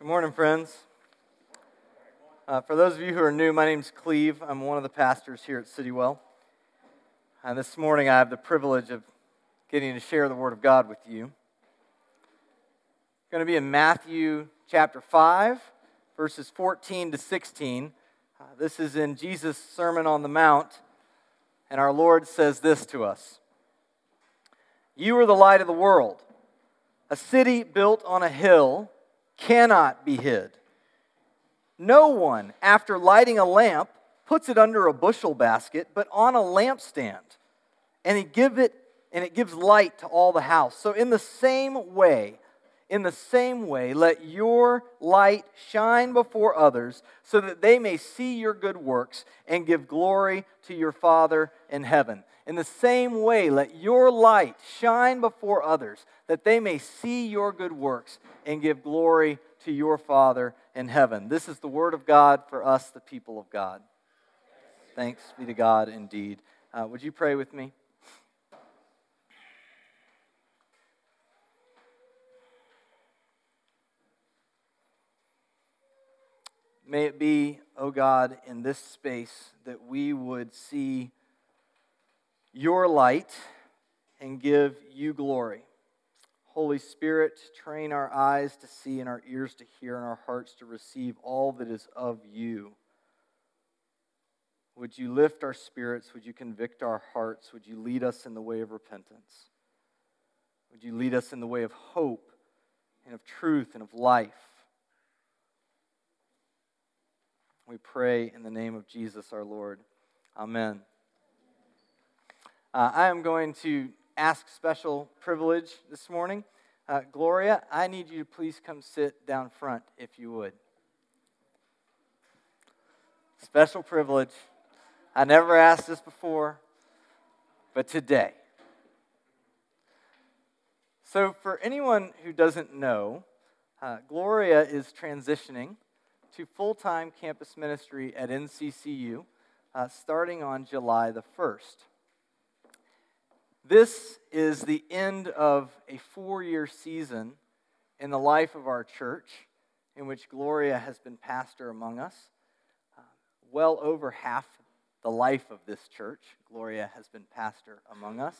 Good morning, friends. For those of you who are new, my name's Cleve. I'm one of the pastors here at Citywell. And this morning I have the privilege of getting to share the Word of God with you. It's going to be in Matthew chapter 5, verses 14 to 16. This is in Jesus' Sermon on the Mount, and our Lord says this to us. You are the light of the world. A city built on a hill cannot be hid. No one, after lighting a lamp, puts it under a bushel basket, but on a lampstand, and it gives light to all the house. So in the same way, let your light shine before others, so that they may see your good works and give glory to your Father in heaven. In the same way, let your light shine before others, that they may see your good works and give glory to your Father in heaven. This is the word of God for us, the people of God. Thanks be to God indeed. Would you pray with me? May it be, O God, in this space that we would see your light and give you glory. Holy Spirit, train our eyes to see and our ears to hear and our hearts to receive all that is of you. Would you lift our spirits? Would you convict our hearts? Would you lead us in the way of repentance? Would you lead us in the way of hope and of truth and of life? We pray in the name of Jesus our Lord. Amen. I am going to ask special privilege this morning. Gloria, I need you to please come sit down front if you would. Special privilege. I never asked this before, but today. So for anyone who doesn't know, Gloria is transitioning to full-time campus ministry at NCCU starting on July the 1st. This is the end of a 4-year season in the life of our church in which Gloria has been pastor among us. Well over half the life of this church, Gloria has been pastor among us.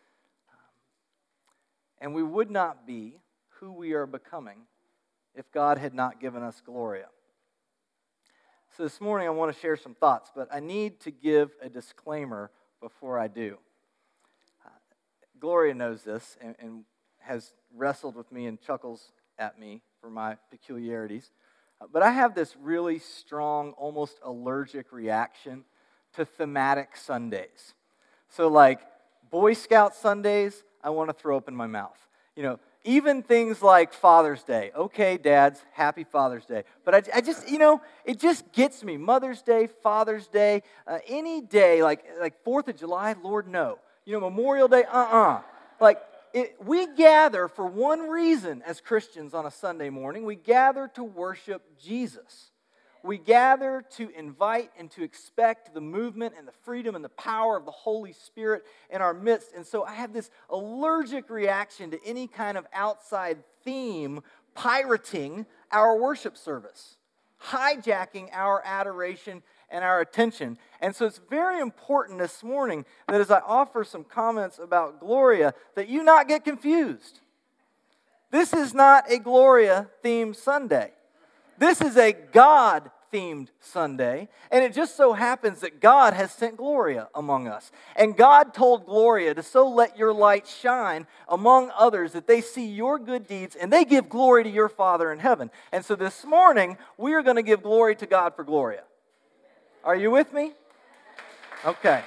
And we would not be who we are becoming if God had not given us Gloria. So this morning I want to share some thoughts, but I need to give a disclaimer before I do. Gloria knows this and has wrestled with me and chuckles at me for my peculiarities. But I have this really strong, almost allergic reaction to thematic Sundays. So like Boy Scout Sundays, I want to throw up in my mouth. You know, even things like Father's Day. Okay, dads, happy Father's Day. But I just, it just gets me. Mother's Day, Father's Day, any day, like 4th of July, Lord, no. Memorial Day, we gather for one reason as Christians on a Sunday morning. We gather to worship Jesus. We gather to invite and to expect the movement and the freedom and the power of the Holy Spirit in our midst. And so I have this allergic reaction to any kind of outside theme pirating our worship service, hijacking our adoration and our attention. And so it's very important this morning that as I offer some comments about Gloria, that you not get confused. This is not a Gloria-themed Sunday. This is a God-themed Sunday, and it just so happens that God has sent Gloria among us. And God told Gloria to so let your light shine among others that they see your good deeds and they give glory to your Father in heaven. And so this morning, we are going to give glory to God for Gloria. Are you with me? Okay.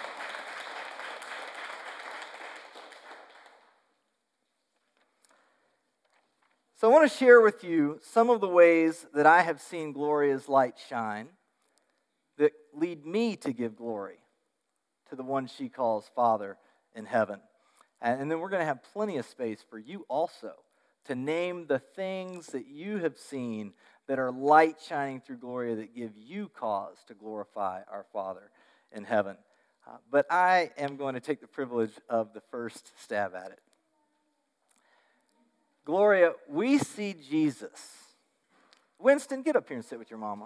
So I want to share with you some of the ways that I have seen Gloria's light shine that lead me to give glory to the one she calls Father in heaven. And then we're going to have plenty of space for you also to name the things that you have seen that are light shining through Gloria that give you cause to glorify our Father in heaven. But I am going to take the privilege of the first stab at it. Gloria, we see Jesus Winston, get up here and sit with your mama.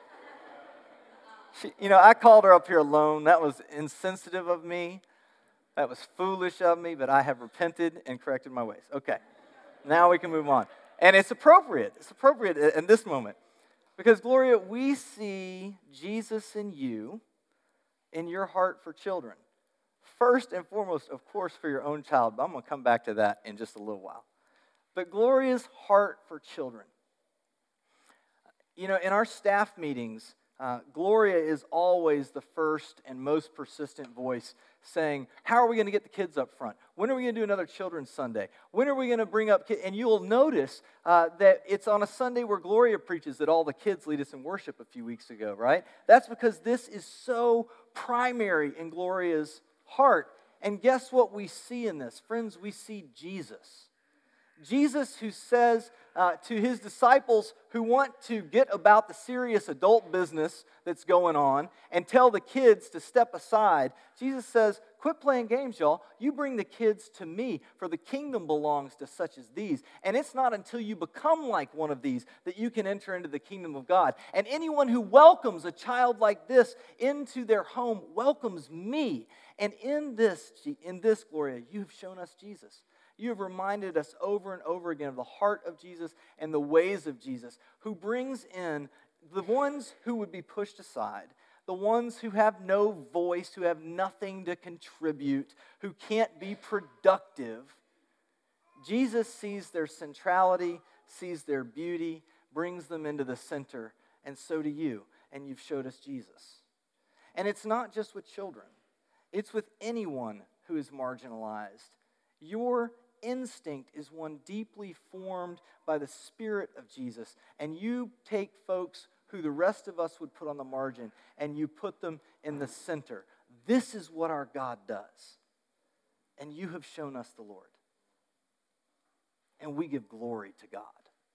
I called her up here alone. That was insensitive of me. That was foolish of me, but I have repented and corrected my ways. Okay, now we can move on. And it's appropriate. It's appropriate in this moment. Because, Gloria, we see Jesus in you, in your heart for children. First and foremost, of course, for your own child, but I'm going to come back to that in just a little while. But Gloria's heart for children. In our staff meetings, Gloria is always the first and most persistent voice saying, how are we going to get the kids up front? When are we going to do another Children's Sunday? When are we going to bring up kids? And you'll notice that it's on a Sunday where Gloria preaches that all the kids lead us in worship a few weeks ago, right? That's because this is so primary in Gloria's heart. And guess what we see in this? Friends, we see Jesus. Jesus who says to his disciples who want to get about the serious adult business that's going on and tell the kids to step aside, Jesus says, quit playing games, y'all. You bring the kids to me, for the kingdom belongs to such as these. And it's not until you become like one of these that you can enter into the kingdom of God. And anyone who welcomes a child like this into their home welcomes me. And in this, Gloria, you've shown us Jesus. You have reminded us over and over again of the heart of Jesus and the ways of Jesus, who brings in the ones who would be pushed aside, the ones who have no voice, who have nothing to contribute, who can't be productive. Jesus sees their centrality, sees their beauty, brings them into the center, and so do you, and you've showed us Jesus. And it's not just with children. It's with anyone who is marginalized. Your instinct is one deeply formed by the Spirit of Jesus, and you take folks who the rest of us would put on the margin, and you put them in the center. This is what our God does, and you have shown us the Lord, and we give glory to God.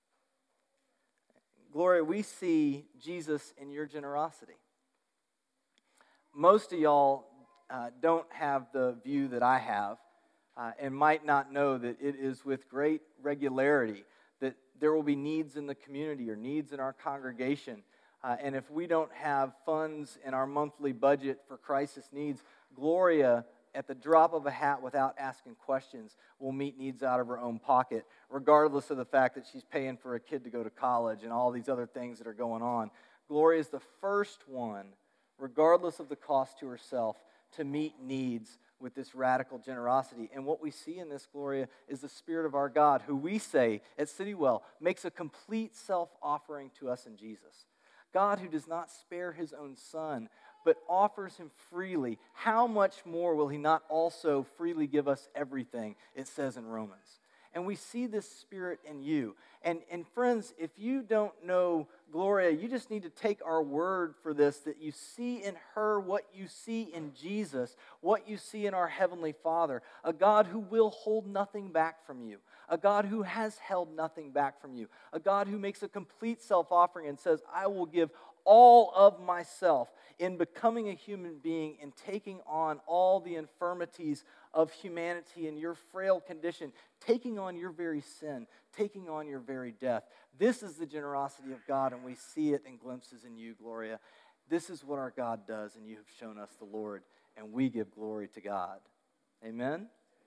Gloria, we see Jesus in your generosity. Most of y'all don't have the view that I have, and might not know that it is with great regularity that there will be needs in the community or needs in our congregation. And if we don't have funds in our monthly budget for crisis needs, Gloria, at the drop of a hat without asking questions, will meet needs out of her own pocket, regardless of the fact that she's paying for a kid to go to college and all these other things that are going on. Gloria is the first one, regardless of the cost to herself, to meet needs with this radical generosity. And what we see in this, Gloria, is the Spirit of our God, who we say at Citywell makes a complete self-offering to us in Jesus. God who does not spare his own Son, but offers him freely. How much more will he not also freely give us everything, it says in Romans. And we see this Spirit in you. And friends, if you don't know Gloria, you just need to take our word for this, that you see in her what you see in Jesus, what you see in our Heavenly Father, a God who will hold nothing back from you, a God who has held nothing back from you, a God who makes a complete self-offering and says, I will give all of myself in becoming a human being and taking on all the infirmities of humanity and your frail condition, taking on your very sin, taking on your very death. This is the generosity of God, and we see it in glimpses in you, Gloria. This is what our God does, and you have shown us the Lord, and we give glory to God. Amen?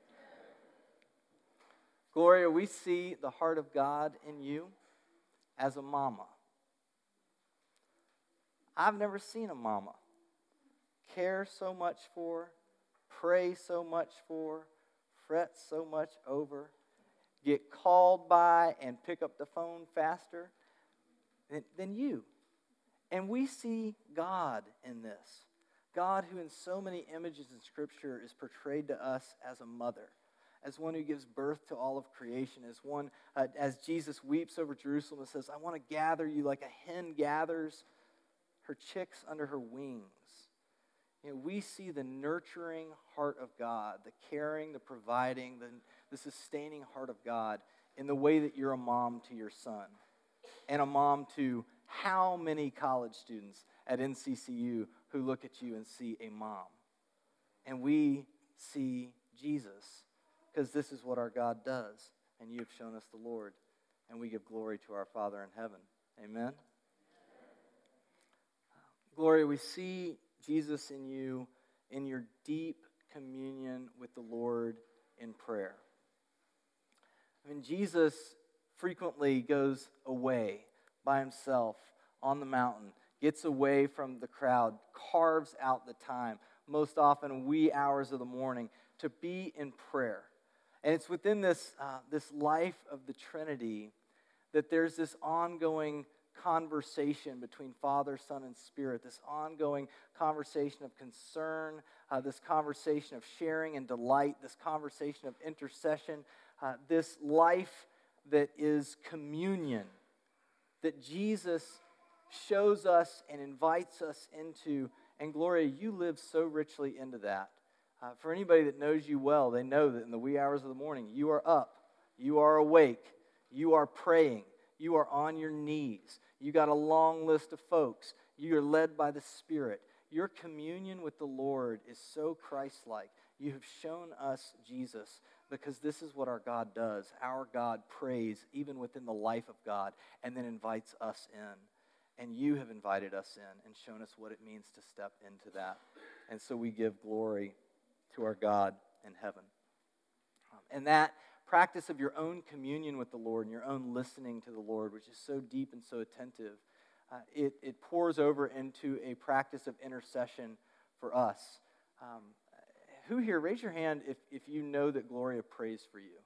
Gloria, we see the heart of God in you as a mama. I've never seen a mama care so much for, pray so much for, fret so much over, get called by and pick up the phone faster than you. And we see God in this. God who in so many images in Scripture is portrayed to us as a mother, as one who gives birth to all of creation, as one, as Jesus weeps over Jerusalem and says, I want to gather you like a hen gathers her chicks under her wings. You know, we see the nurturing heart of God, the caring, the providing, the sustaining heart of God in the way that you're a mom to your son and a mom to how many college students at NCCU who look at you and see a mom. And we see Jesus because this is what our God does, and you have shown us the Lord, and we give glory to our Father in heaven. Amen. Gloria, we see Jesus in you in your deep communion with the Lord in prayer. I mean, Jesus frequently goes away by himself on the mountain, gets away from the crowd, carves out the time, most often wee hours of the morning, to be in prayer. And it's within this life of the Trinity that there's this ongoing conversation between Father, Son, and Spirit, this ongoing conversation of concern, this conversation of sharing and delight, this conversation of intercession, this life that is communion, that Jesus shows us and invites us into. And Gloria, you live so richly into that. For anybody that knows you well, they know that in the wee hours of the morning, you are up, you are awake, you are praying, you are on your knees. You got a long list of folks. You are led by the Spirit. Your communion with the Lord is so Christ-like. You have shown us Jesus because this is what our God does. Our God prays even within the life of God and then invites us in. And you have invited us in and shown us what it means to step into that. And so we give glory to our God in heaven. And that practice of your own communion with the Lord and your own listening to the Lord, which is so deep and so attentive, it pours over into a practice of intercession for us. Who here, raise your hand if you know that Gloria prays for you.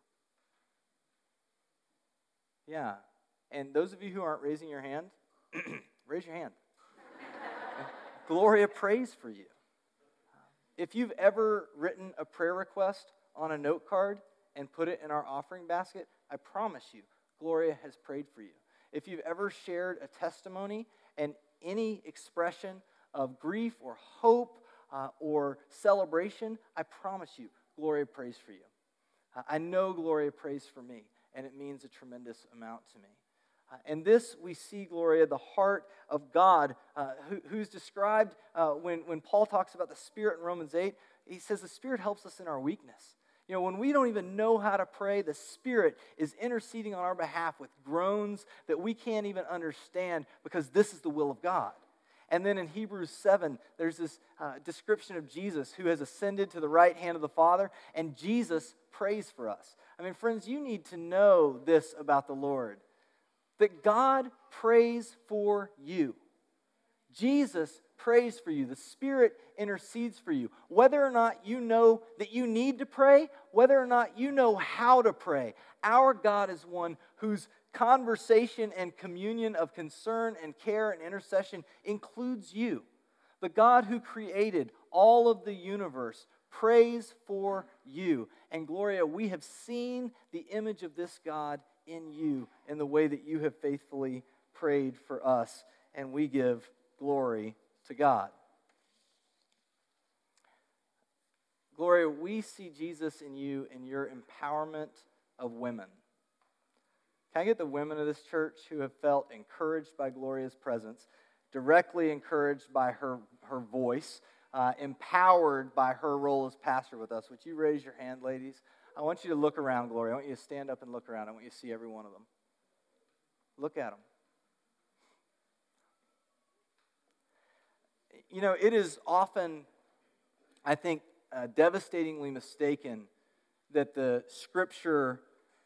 Yeah. And those of you who aren't raising your hand, raise your hand. Gloria prays for you. If you've ever written a prayer request on a note card and put it in our offering basket, I promise you, Gloria has prayed for you. If you've ever shared a testimony and any expression of grief or hope or celebration, I promise you, Gloria prays for you. I know Gloria prays for me, and it means a tremendous amount to me. And this, we see, Gloria, the heart of God, who's described when Paul talks about the Spirit in Romans 8. He says the Spirit helps us in our weakness. You know, when we don't even know how to pray, the Spirit is interceding on our behalf with groans that we can't even understand because this is the will of God. And then in Hebrews 7, there's this description of Jesus who has ascended to the right hand of the Father, and Jesus prays for us. I mean, friends, you need to know this about the Lord, that God prays for you. Jesus prays for you. The Spirit intercedes for you. Whether or not you know that you need to pray, whether or not you know how to pray, our God is one whose conversation and communion of concern and care and intercession includes you. The God who created all of the universe prays for you. And Gloria, we have seen the image of this God in you in the way that you have faithfully prayed for us, and we give glory to God. Gloria, we see Jesus in you in your empowerment of women. Can I get the women of this church who have felt encouraged by Gloria's presence, directly encouraged by her voice, empowered by her role as pastor with us? Would you raise your hand, ladies? I want you to look around, Gloria. I want you to stand up and look around. I want you to see every one of them. Look at them. You know, it is often, I think, devastatingly mistaken that the Scripture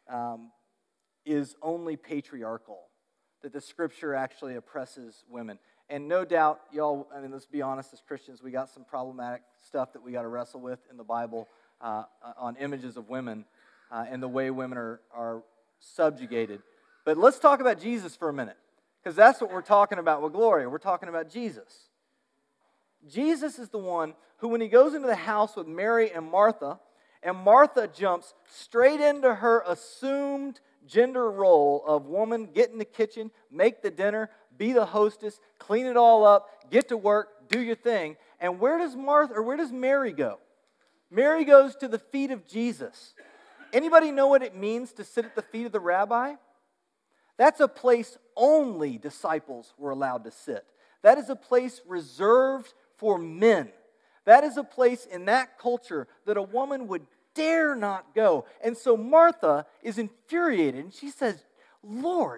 is only patriarchal, that the Scripture actually oppresses women. And no doubt, y'all, I mean, let's be honest, as Christians, we got some problematic stuff that we got to wrestle with in the Bible on images of women and the way women are subjugated. But let's talk about Jesus for a minute, because that's what we're talking about with Gloria. We're talking about Jesus. Jesus is the one who, when he goes into the house with Mary and Martha jumps straight into her assumed gender role of woman, get in the kitchen, make the dinner, be the hostess, clean it all up, get to work, do your thing. And where does Mary go? Mary goes to the feet of Jesus. Anybody know what it means to sit at the feet of the rabbi? That's a place only disciples were allowed to sit. That is a place reserved for men. That is a place in that culture that a woman would dare not go. And so Martha is infuriated, and she says, Lord,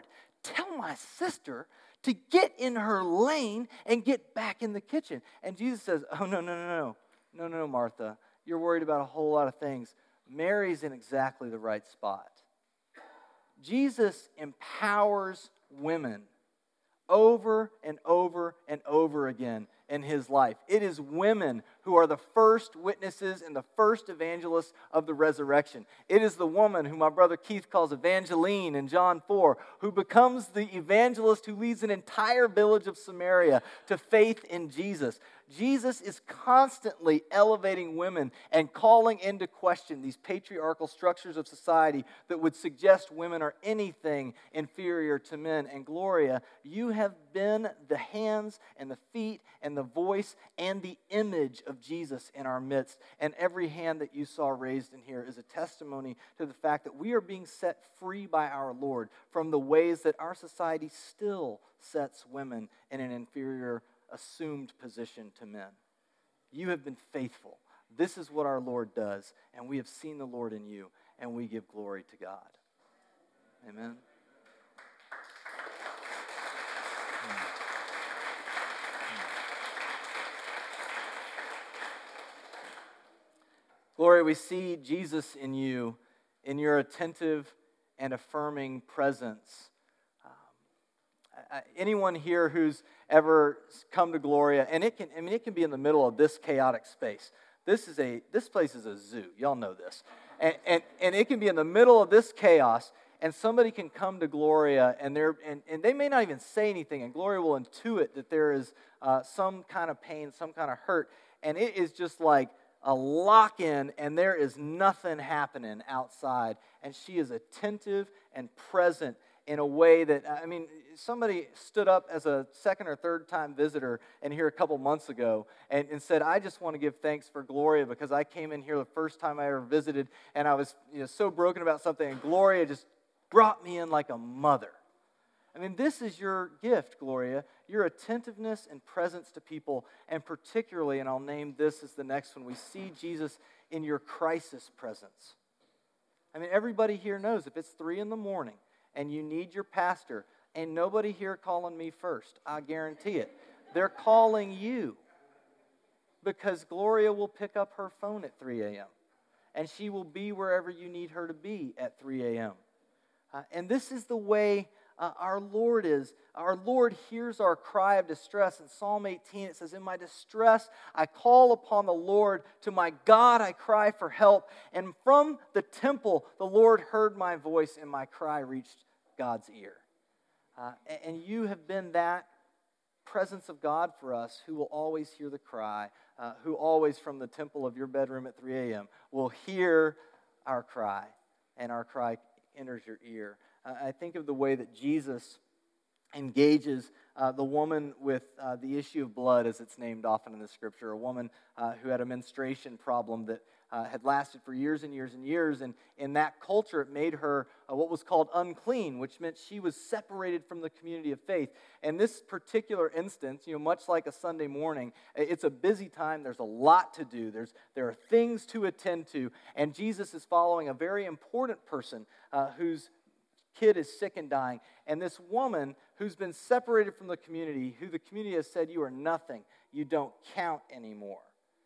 tell my sister to get in her lane and get back in the kitchen. And Jesus says, oh, no, Martha. You're worried about a whole lot of things. Mary's in exactly the right spot. Jesus empowers women over and over and over again in his life. It is women who are the first witnesses and the first evangelists of the resurrection. It is the woman who my brother Keith calls Evangeline in John 4, who becomes the evangelist who leads an entire village of Samaria to faith in Jesus. Jesus is constantly elevating women and calling into question these patriarchal structures of society that would suggest women are anything inferior to men. And Gloria, you have been the hands and the feet and the voice and the image of Jesus in our midst. And every hand that you saw raised in here is a testimony to the fact that we are being set free by our Lord from the ways that our society still sets women in an inferior assumed position to men. You have been faithful. This is what our Lord does, and we have seen the Lord in you, and we give glory to God. Amen. Gloria, we see Jesus in you, in your attentive and affirming presence. Anyone here who's ever come to Gloria, and it can be in the middle of this chaotic space. This place is a zoo. Y'all know this. And it can be in the middle of this chaos, and somebody can come to Gloria, and they may not even say anything, and Gloria will intuit that there is some kind of pain, some kind of hurt, and it is just like a lock-in, and there is nothing happening outside, and she is attentive and present in a way that, somebody stood up as a second or third time visitor in here a couple months ago and said, I just want to give thanks for Gloria because I came in here the first time I ever visited and I was so broken about something, and Gloria just brought me in like a mother. This is your gift, Gloria, your attentiveness and presence to people, and particularly, and I'll name this as the next one, we see Jesus in your crisis presence. Everybody here knows if it's 3 a.m, and you need your pastor, ain't nobody here calling me first. I guarantee it. They're calling you because Gloria will pick up her phone at 3 a.m. and she will be wherever you need her to be at 3 a.m. And this is the way our Lord is. Our Lord hears our cry of distress. In Psalm 18 it says, in my distress I call upon the Lord. To my God I cry for help. And from the temple the Lord heard my voice, and my cry reached God's ear. And you have been that presence of God for us who will always hear the cry, who always from the temple of your bedroom at 3 a.m. will hear our cry, and our cry enters your ear. I think of the way that Jesus engages the woman with the issue of blood, as it's named often in the scripture, a woman who had a menstruation problem that had lasted for years and years and years, and in that culture it made her what was called unclean, which meant she was separated from the community of faith. And this particular instance, much like a Sunday morning, it's a busy time, there's a lot to do, there are things to attend to, and Jesus is following a very important person whose kid is sick and dying, and this woman who's been separated from the community, who the community has said, you are nothing, you don't count anymore.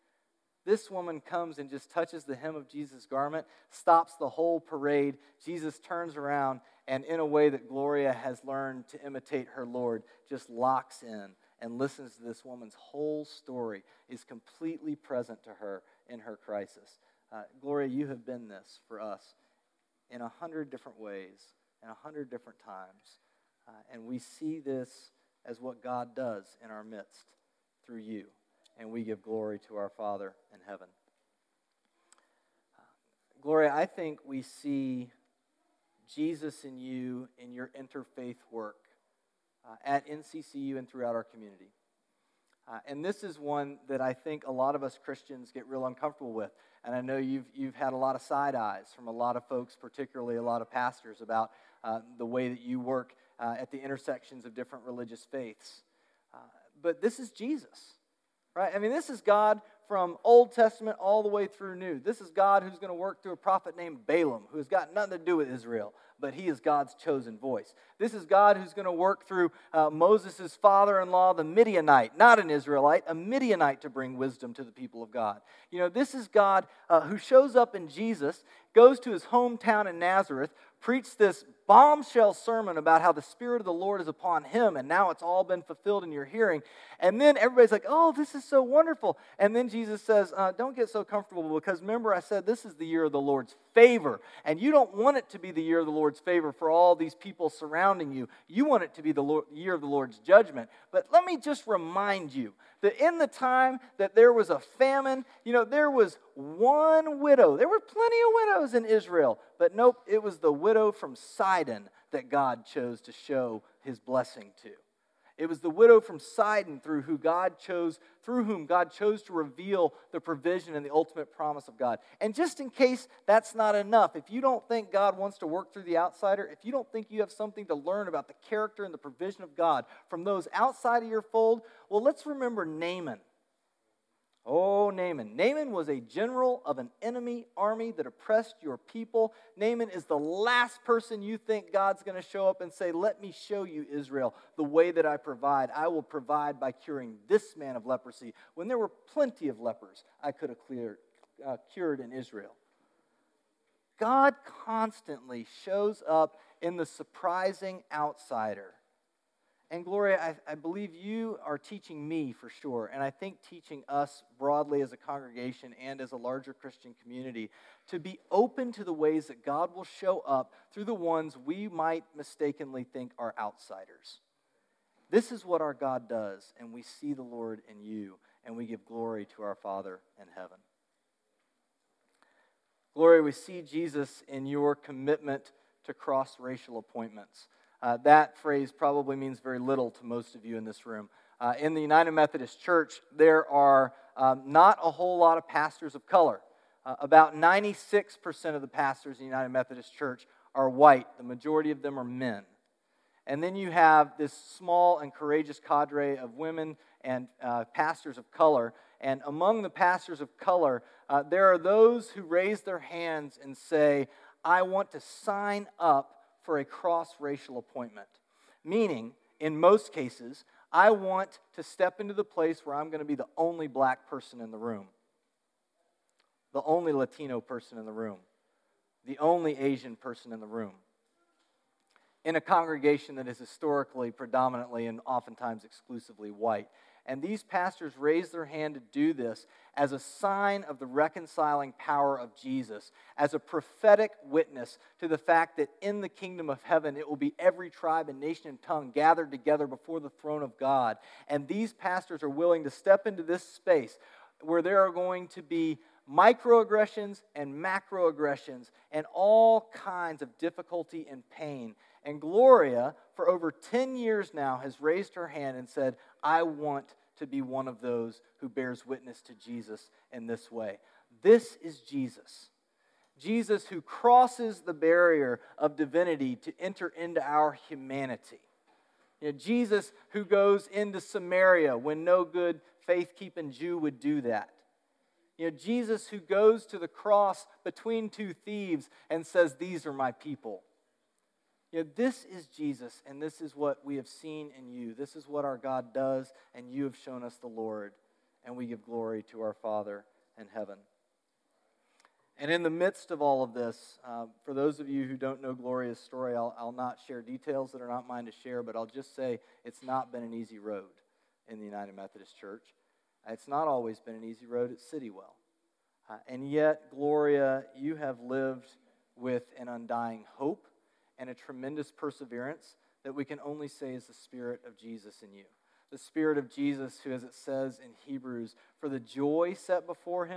This woman comes and just touches the hem of Jesus' garment, stops the whole parade. Jesus turns around and, in a way that Gloria has learned to imitate her Lord, just locks in and listens to this woman's whole story, is completely present to her in her crisis. Gloria, you have been this for us in 100 different ways, in 100 different times. And we see this as what God does in our midst through you. And we give glory to our Father in heaven. Gloria, I think we see Jesus in you in your interfaith work at NCCU and throughout our community. And this is one that I think a lot of us Christians get real uncomfortable with. And I know you've had a lot of side eyes from a lot of folks, particularly a lot of pastors, about the way that you work at the intersections of different religious faiths. But this is Jesus. Right? This is God from Old Testament all the way through New. This is God who's going to work through a prophet named Balaam, who has got nothing to do with Israel, but he is God's chosen voice. This is God who's going to work through Moses' father-in-law, the Midianite, not an Israelite, a Midianite, to bring wisdom to the people of God. This is God who shows up in Jesus, goes to his hometown in Nazareth, preached this bombshell sermon about how the Spirit of the Lord is upon him, and now it's all been fulfilled in your hearing. And then everybody's like, oh, this is so wonderful. And then Jesus says, don't get so comfortable, because remember I said this is the year of the Lord's favor. And you don't want it to be the year of the Lord's favor for all these people surrounding you. You want it to be the year of the Lord's judgment. But let me just remind you that in the time that there was a famine, there was one widow. There were plenty of widows in Israel. But nope, it was the widow from Sidon that God chose to show his blessing to. It was the widow from Sidon through whom God chose to reveal the provision and the ultimate promise of God. And just in case that's not enough, if you don't think God wants to work through the outsider, if you don't think you have something to learn about the character and the provision of God from those outside of your fold, well, let's remember Naaman. Oh, Naaman. Naaman was a general of an enemy army that oppressed your people. Naaman is the last person you think God's going to show up and say, let me show you, Israel, the way that I provide. I will provide by curing this man of leprosy, when there were plenty of lepers I could have cured in Israel. God constantly shows up in the surprising outsider. And Gloria, I believe you are teaching me for sure, and I think teaching us broadly as a congregation and as a larger Christian community to be open to the ways that God will show up through the ones we might mistakenly think are outsiders. This is what our God does, and we see the Lord in you, and we give glory to our Father in heaven. Gloria, we see Jesus in your commitment to cross-racial appointments. That phrase probably means very little to most of you in this room. In the United Methodist Church, there are not a whole lot of pastors of color. About 96% of the pastors in the United Methodist Church are white. The majority of them are men. And then you have this small and courageous cadre of women and pastors of color. And among the pastors of color, there are those who raise their hands and say, I want to sign up for a cross-racial appointment. Meaning, in most cases, I want to step into the place where I'm going to be the only black person in the room, the only Latino person in the room, the only Asian person in the room, in a congregation that is historically, predominantly, and oftentimes exclusively white. And these pastors raise their hand to do this as a sign of the reconciling power of Jesus, as a prophetic witness to the fact that in the kingdom of heaven, it will be every tribe and nation and tongue gathered together before the throne of God. And these pastors are willing to step into this space where there are going to be microaggressions and macroaggressions and all kinds of difficulty and pain. And Gloria, for over 10 years now, has raised her hand and said, I want to be one of those who bears witness to Jesus in this way. This is Jesus. Jesus who crosses the barrier of divinity to enter into our humanity. Jesus who goes into Samaria when no good faith-keeping Jew would do that. Jesus who goes to the cross between two thieves and says, these are my people. This is Jesus, and this is what we have seen in you. This is what our God does, and you have shown us the Lord, and we give glory to our Father in heaven. And in the midst of all of this, for those of you who don't know Gloria's story, I'll not share details that are not mine to share, but I'll just say it's not been an easy road in the United Methodist Church. It's not always been an easy road at Citywell. And yet, Gloria, you have lived with an undying hope and a tremendous perseverance that we can only say is the Spirit of Jesus in you. The Spirit of Jesus who, as it says in Hebrews, for the joy set before him,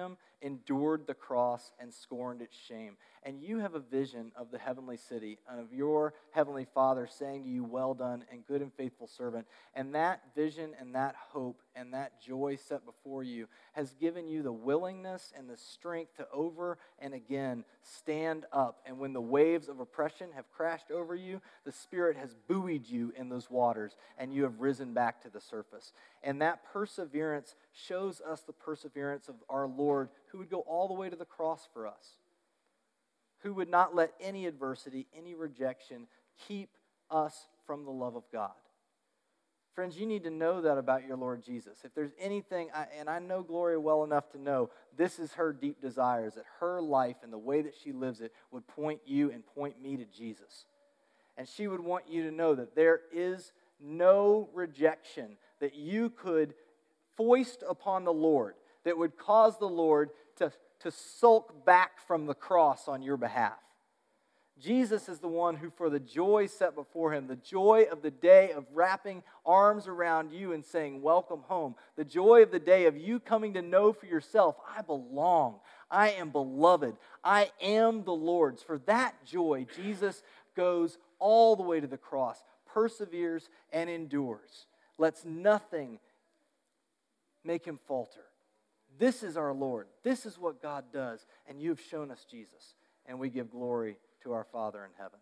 endured the cross and scorned its shame. And you have a vision of the heavenly city and of your heavenly Father saying to you, well done and good and faithful servant. And that vision and that hope and that joy set before you has given you the willingness and the strength to over and again stand up. And when the waves of oppression have crashed over you, the Spirit has buoyed you in those waters and you have risen back to the surface. And that perseverance shows us the perseverance of our Lord, who would go all the way to the cross for us, who would not let any adversity, any rejection keep us from the love of God. Friends, you need to know that about your Lord Jesus. If there's anything, and I know Gloria well enough to know, this is her deep desire, is that her life and the way that she lives it would point you and point me to Jesus. And she would want you to know that there is no rejection that you could foist upon the Lord that would cause the Lord to sulk back from the cross on your behalf. Jesus is the one who, for the joy set before him, the joy of the day of wrapping arms around you and saying, welcome home, the joy of the day of you coming to know for yourself, I belong, I am beloved, I am the Lord's. For that joy, Jesus goes all the way to the cross, perseveres and endures, lets nothing make him falter. This is our Lord. This is what God does. And you've shown us Jesus. And we give glory to our Father in heaven.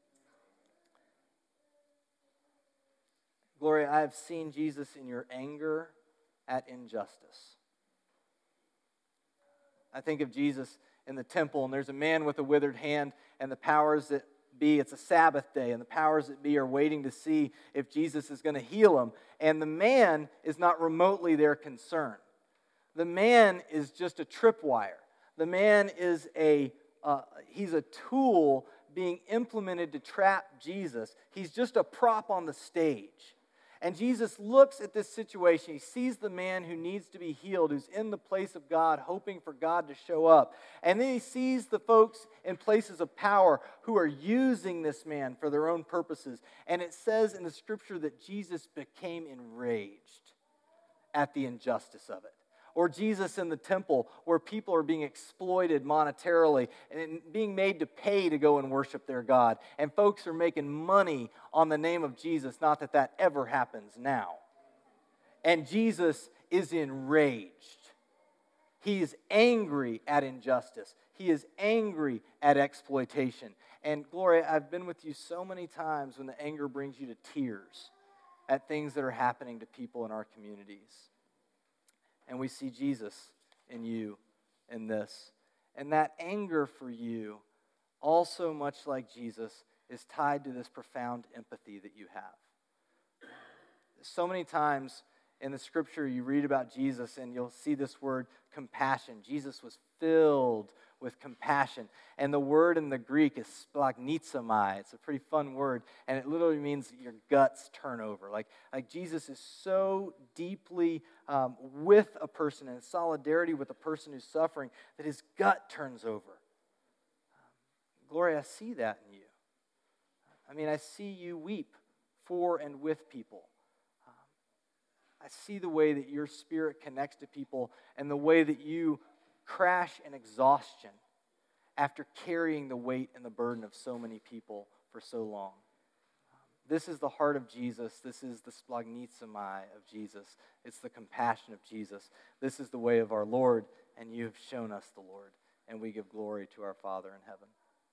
Gloria, I have seen Jesus in your anger at injustice. I think of Jesus in the temple, and there's a man with a withered hand, and the powers that be, it's a Sabbath day, and the powers that be are waiting to see if Jesus is going to heal him. And the man is not remotely their concern. The man is just a tripwire. The man is he's a tool being implemented to trap Jesus. He's just a prop on the stage. And Jesus looks at this situation. He sees the man who needs to be healed, who's in the place of God, hoping for God to show up. And then he sees the folks in places of power who are using this man for their own purposes. And it says in the scripture that Jesus became enraged at the injustice of it. Or Jesus in the temple, where people are being exploited monetarily and being made to pay to go and worship their God. And folks are making money on the name of Jesus, not that that ever happens now. And Jesus is enraged. He is angry at injustice. He is angry at exploitation. And Gloria, I've been with you so many times when the anger brings you to tears at things that are happening to people in our communities. And we see Jesus in you in this. And that anger for you, also much like Jesus, is tied to this profound empathy that you have. So many times in the scripture you read about Jesus and you'll see this word compassion. Jesus was filled with compassion. And the word in the Greek is splagnizomai. It's a pretty fun word, and it literally means your guts turn over. Like Jesus is so deeply with a person and in solidarity with a person who's suffering that his gut turns over. Gloria, I see that in you. I mean, I see you weep for and with people. I see the way that your spirit connects to people and the way that you crash in exhaustion after carrying the weight and the burden of so many people for so long. This is the heart of Jesus. This is the splagnizomai of Jesus. It's the compassion of Jesus. This is the way of our Lord, and you have shown us the Lord, and we give glory to our Father in heaven.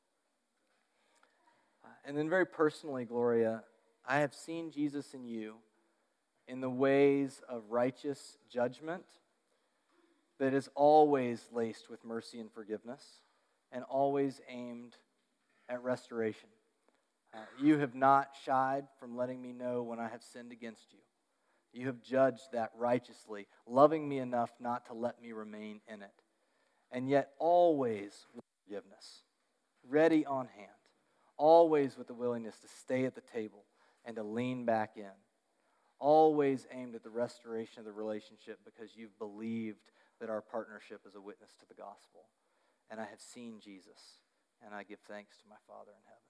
And then very personally, Gloria, I have seen Jesus in you in the ways of righteous judgment that is always laced with mercy and forgiveness and always aimed at restoration. You have not shied from letting me know when I have sinned against you. You have judged that righteously, loving me enough not to let me remain in it. And yet always with forgiveness, ready on hand, always with the willingness to stay at the table and to lean back in, always aimed at the restoration of the relationship because you've believed that our partnership is a witness to the gospel. And I have seen Jesus, and I give thanks to my Father in heaven.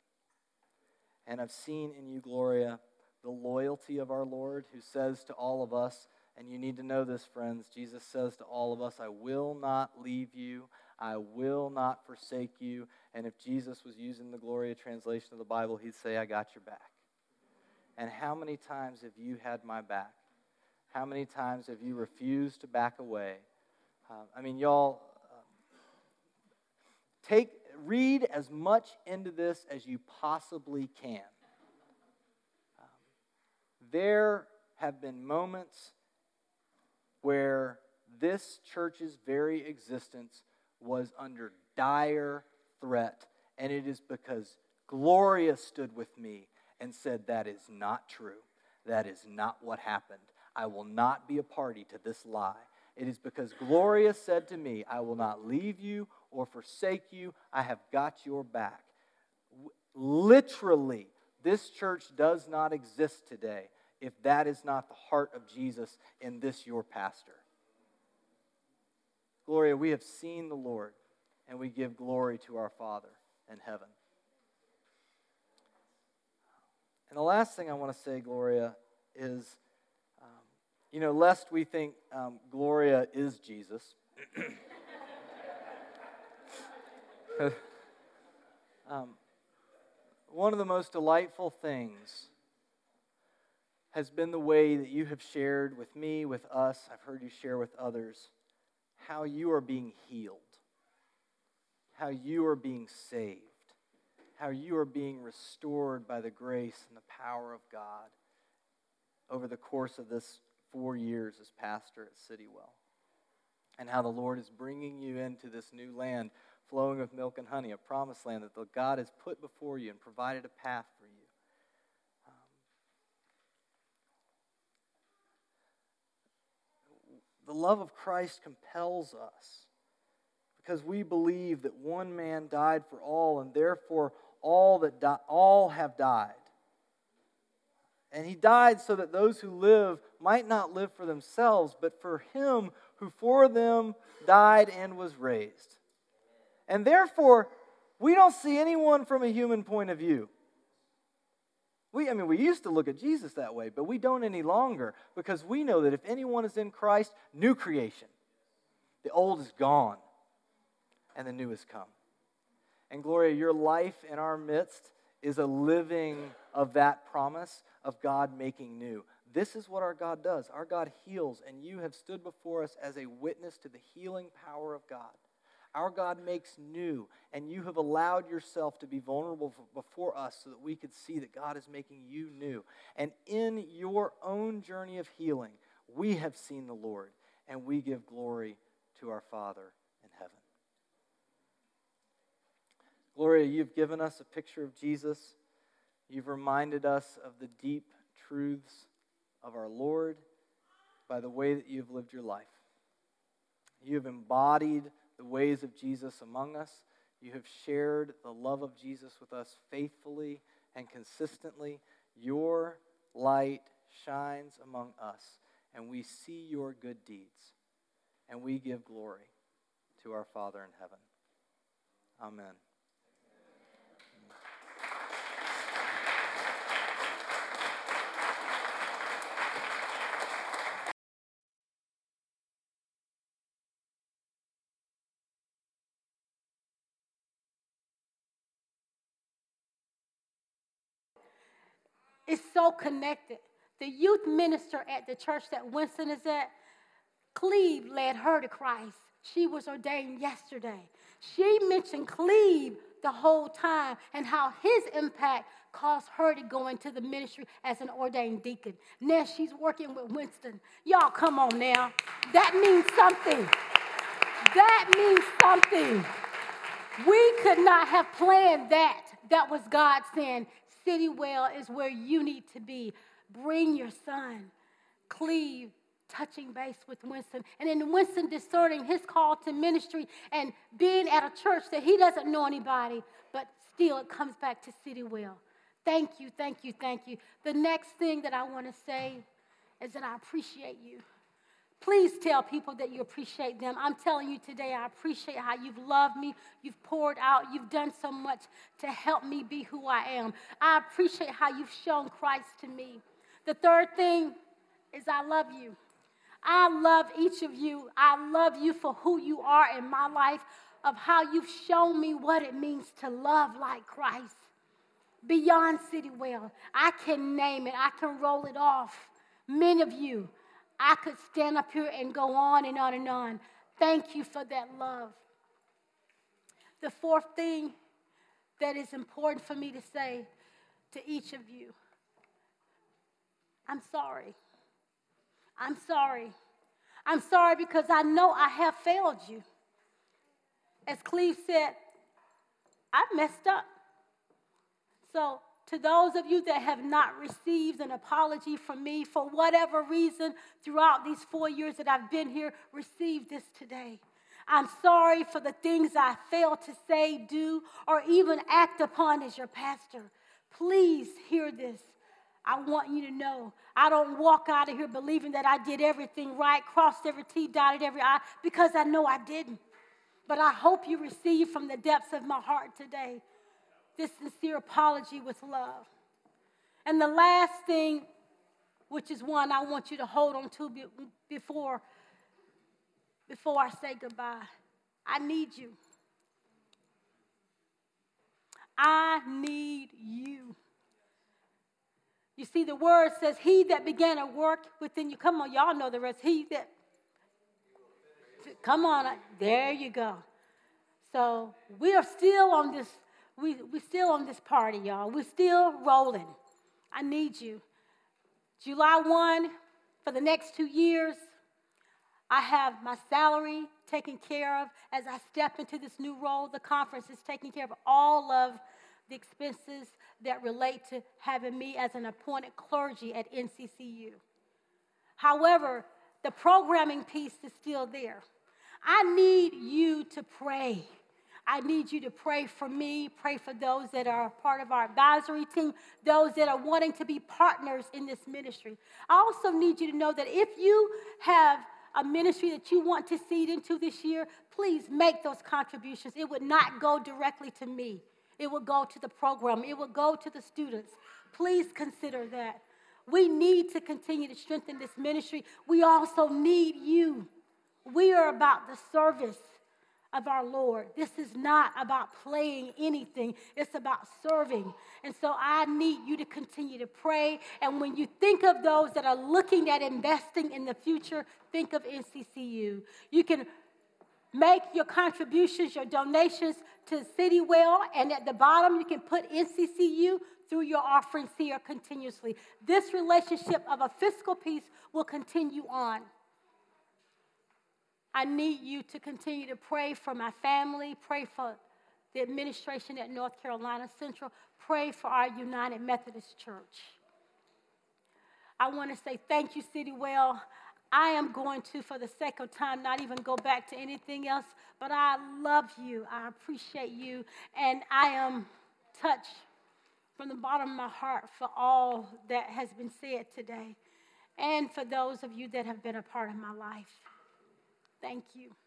And I've seen in you, Gloria, the loyalty of our Lord, who says to all of us, And you need to know this, friends. Jesus says to all of us, I will not leave you. I will not forsake you. And if Jesus was using the Gloria translation of the Bible, he'd say, I got your back. And how many times have you had my back? How many times have you refused to back away? Y'all, read as much into this as you possibly can. There have been moments where this church's very existence was under dire threat, and it is because Gloria stood with me and said, that is not true. That is not what happened. I will not be a party to this lie. It is because Gloria said to me, I will not leave you or forsake you. I have got your back. Literally, this church does not exist today if that is not the heart of Jesus in this your pastor. Gloria, we have seen the Lord, and we give glory to our Father in heaven. And the last thing I want to say, Gloria, is, lest we think Gloria is Jesus. One of the most delightful things has been the way that you have shared with me, with us, I've heard you share with others, how you are being healed, how you are being saved, how you are being restored by the grace and the power of God over the course of this 4 years as pastor at Citywell, and how the Lord is bringing you into this new land flowing with milk and honey, a promised land that God has put before you and provided a path for you. The love of Christ compels us because we believe that one man died for all, and therefore all have died. And he died so that those who live might not live for themselves, but for him who for them died and was raised. And therefore, we don't see anyone from a human point of view. We used to look at Jesus that way, but we don't any longer, because we know that if anyone is in Christ, new creation. The old is gone, and the new has come. And Gloria, your life in our midst is a living of that promise of God making new. This is what our God does. Our God heals, and you have stood before us as a witness to the healing power of God. Our God makes new, and you have allowed yourself to be vulnerable before us so that we could see that God is making you new. And in your own journey of healing, we have seen the Lord, and we give glory to our Father in heaven. Gloria, you've given us a picture of Jesus. You've reminded us of the deep truths of our Lord by the way that you've lived your life. You have embodied the ways of Jesus among us. You have shared the love of Jesus with us faithfully and consistently. Your light shines among us, and we see your good deeds, and we give glory to our Father in heaven. Amen. It's so connected. The youth minister at the church that Winston is at, Cleve led her to Christ. She was ordained yesterday. She mentioned Cleve the whole time and how his impact caused her to go into the ministry as an ordained deacon. Now she's working with Winston. Y'all, come on now. That means something. That means something. We could not have planned that. That was God saying, Citywell is where you need to be. Bring your son. Cleve touching base with Winston. And then Winston discerning his call to ministry and being at a church that he doesn't know anybody, but still it comes back to Citywell. Thank you, thank you, thank you. The next thing that I want to say is that I appreciate you. Please tell people that you appreciate them. I'm telling you today, I appreciate how you've loved me, you've poured out, you've done so much to help me be who I am. I appreciate how you've shown Christ to me. The third thing is I love you. I love each of you. I love you for who you are in my life, of how you've shown me what it means to love like Christ. Beyond City Well, I can name it. I can roll it off. Many of you, I could stand up here and go on and on and on. Thank you for that love. The fourth thing that is important for me to say to each of you, I'm sorry. I'm sorry. I'm sorry because I know I have failed you. As Cleve said, I messed up. So to those of you that have not received an apology from me for whatever reason throughout these 4 years that I've been here, receive this today. I'm sorry for the things I failed to say, do, or even act upon as your pastor. Please hear this. I want you to know I don't walk out of here believing that I did everything right, crossed every T, dotted every I, because I know I didn't. But I hope you receive from the depths of my heart today this sincere apology with love. And the last thing, which is one I want you to hold on to before I say goodbye, I need you. I need you. You see, the word says, he that began a work within you. Come on, y'all know the rest. Come on, there you go. So we are still on this, we're still on this party, y'all. We're still rolling. I need you. July 1, for the next 2 years, I have my salary taken care of. As I step into this new role, the conference is taking care of all of the expenses that relate to having me as an appointed clergy at NCCU. However, the programming piece is still there. I need you to pray. I need you to pray for me, pray for those that are part of our advisory team, those that are wanting to be partners in this ministry. I also need you to know that if you have a ministry that you want to seed into this year, please make those contributions. It would not go directly to me. It will go to the program. It will go to the students. Please consider that. We need to continue to strengthen this ministry. We also need you. We are about the service of our Lord. This is not about playing anything. It's about serving. And so I need you to continue to pray. And when you think of those that are looking at investing in the future, think of NCCU. You can make your contributions, your donations to City Well, and at the bottom you can put NCCU through your offerings here continuously. This relationship of a fiscal piece will continue on. I need you to continue to pray for my family, pray for the administration at North Carolina Central, pray for our United Methodist Church. I want to say thank you, City Well. I am going to, for the sake of time, not even go back to anything else, but I love you. I appreciate you, and I am touched from the bottom of my heart for all that has been said today, and for those of you that have been a part of my life. Thank you.